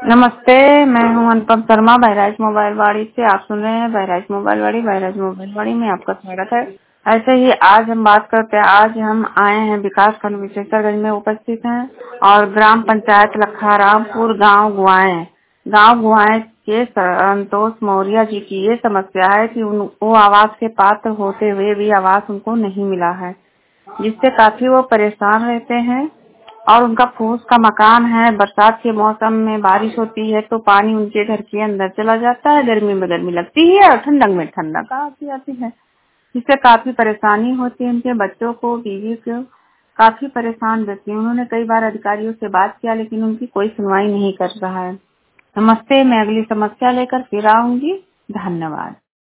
नमस्ते, मैं हूं अनुपम शर्मा बहराइच मोबाइल वाड़ी से। आप सुन रहे हैं बहराइच मोबाइल वाड़ी। बहराइच मोबाइल वाड़ी में आपका स्वागत है। ऐसे ही आज हम बात करते हैं। आज हम आए हैं विकास खंड विशेषरगंज में उपस्थित हैं और ग्राम पंचायत लखारामपुर गांव गुआएं के संतोष मौर्य जी की ये समस्या है कि वो आवास के पात्र होते हुए भी आवास उनको नहीं मिला है, जिससे काफी वो परेशान रहते हैं। और उनका फूस का मकान है। बरसात के मौसम में बारिश होती है तो पानी उनके घर के अंदर चला जाता है। गर्मी में गर्मी लगती है और ठंडक में ठंडक आती आती है, जिससे काफी परेशानी होती है। उनके बच्चों को, बीवी को काफी परेशान रहती है। उन्होंने कई बार अधिकारियों से बात किया लेकिन उनकी कोई सुनवाई नहीं कर रहा है। नमस्ते, मैं अगली समस्या लेकर फिर आऊंगी। धन्यवाद।